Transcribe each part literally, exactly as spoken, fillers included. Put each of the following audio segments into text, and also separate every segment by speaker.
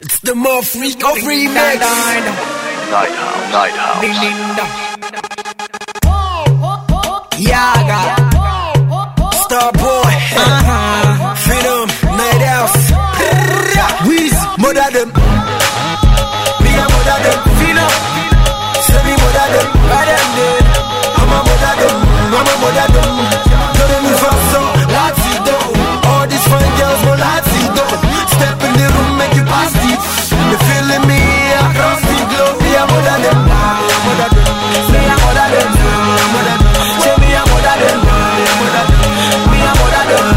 Speaker 1: It's the more freak of remix.
Speaker 2: Night House, Night House.
Speaker 1: Yaga, Starboy, uh-huh. Freedom, Night House. Weez, mother them. Me a mother them. Freedom, say me mother them. Right them dead. I'm a mother them. I'm a mother them. Don't let me fall so Latido. All these fine girls go Latido. Step in the room, make you pass it. You feeling me across the globe? Me a mother them. Mother them. Me a mother them. Mother them. Say me a mother them. Me a mother them.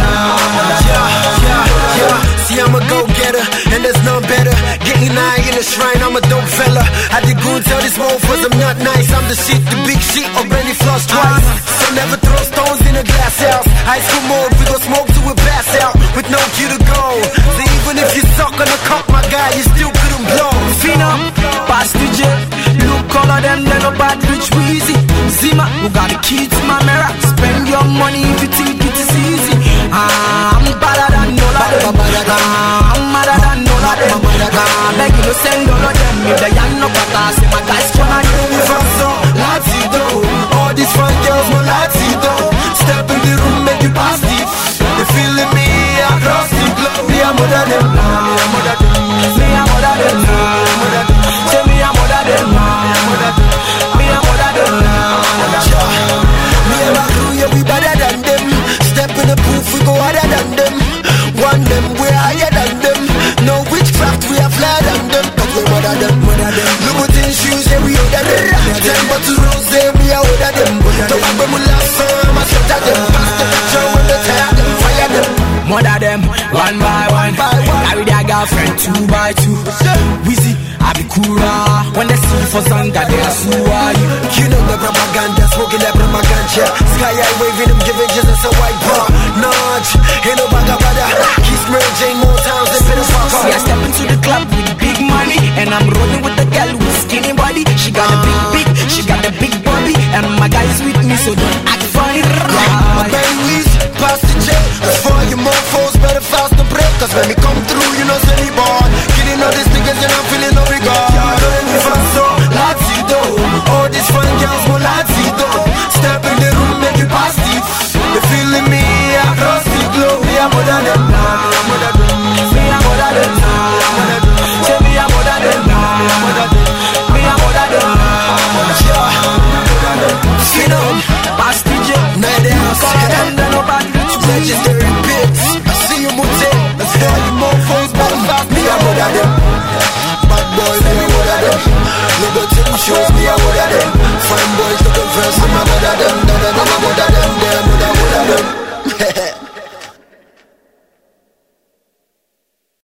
Speaker 1: Yeah, yeah, yeah. See I'm a go-getter, and there's none better. Getting high in the shrine, I'm a dope fella. I did good tell this mofos I'm not nice. I'm the shit, the big shit, or Benny floss twice. So never throw stones in a glass house. High school mode, we gon' smoke till we pass out with no cue to go. So even if you suck on the cup, my guy, you still couldn't blow.
Speaker 3: Phenom, pass the jet. Look color them, they no bad, rich, Weezy. Zima, who got the key to my mirror. Spend your money if you think it is easy. Ah, I'm better than all of them. Ah, I'm madder than all of them. Ah, beg you to send all of them. If they ain't no better, say my guys come and do
Speaker 1: If I'm so Latido, all these fine girls go Latido. Step in the room, make you pass it. They feeling me across the globe. Me a mother them, me a mother them.
Speaker 3: Me a mother them, mother them. Say me a mother them, mother them. Me a mother them, mother them.
Speaker 1: Me and my crew, yeah, we better than them. Step in the booth, we go harder than them. One them, we're higher than them. No witchcraft, we are flyer than them. But we mother them, mother them. Louboutin shoes, yeah, we older them. Ten bottles rose, yeah, we are older them. Don't have them last summer, I sweat them. Pass the picture when they tire them, fire them.
Speaker 3: Mother them, one by one. Carry their girlfriend two by two. Weezy, I be cooler. When they see for Zanga, they are so are you.
Speaker 1: You know the propaganda, smoking that propaganda. Sky high waving them, giving Jesus a white bar. Nudge, ain't no baga bada. He's Mary Jane more times than been a fuck.
Speaker 3: See, I step into the club with big money, and I'm rolling with the girl with skinny body. She got a big, big, she got a big body, and my guys with me, so don't act funny.
Speaker 1: My baby Weez, pass the jet. Before you mofos, better fast the break. Cause when we come through, you know, say me born. Killing all these niggas and I'm feeling no regard. Don't let me fall so Latido. All these fine girls go Latido. Step in the room, make you pass it. They feeling me across the globe. Me a mother them, mother them.
Speaker 3: Me a mother them, mother them. Say me a mother them, mother them. Me a mother them,
Speaker 1: yeah.
Speaker 3: Phenom, pass the jet.
Speaker 1: Night House,
Speaker 3: call them, they no bad, rich,
Speaker 1: legendary bits. I see you, Mute. Let's call you mofos, better fast. Me a mother them.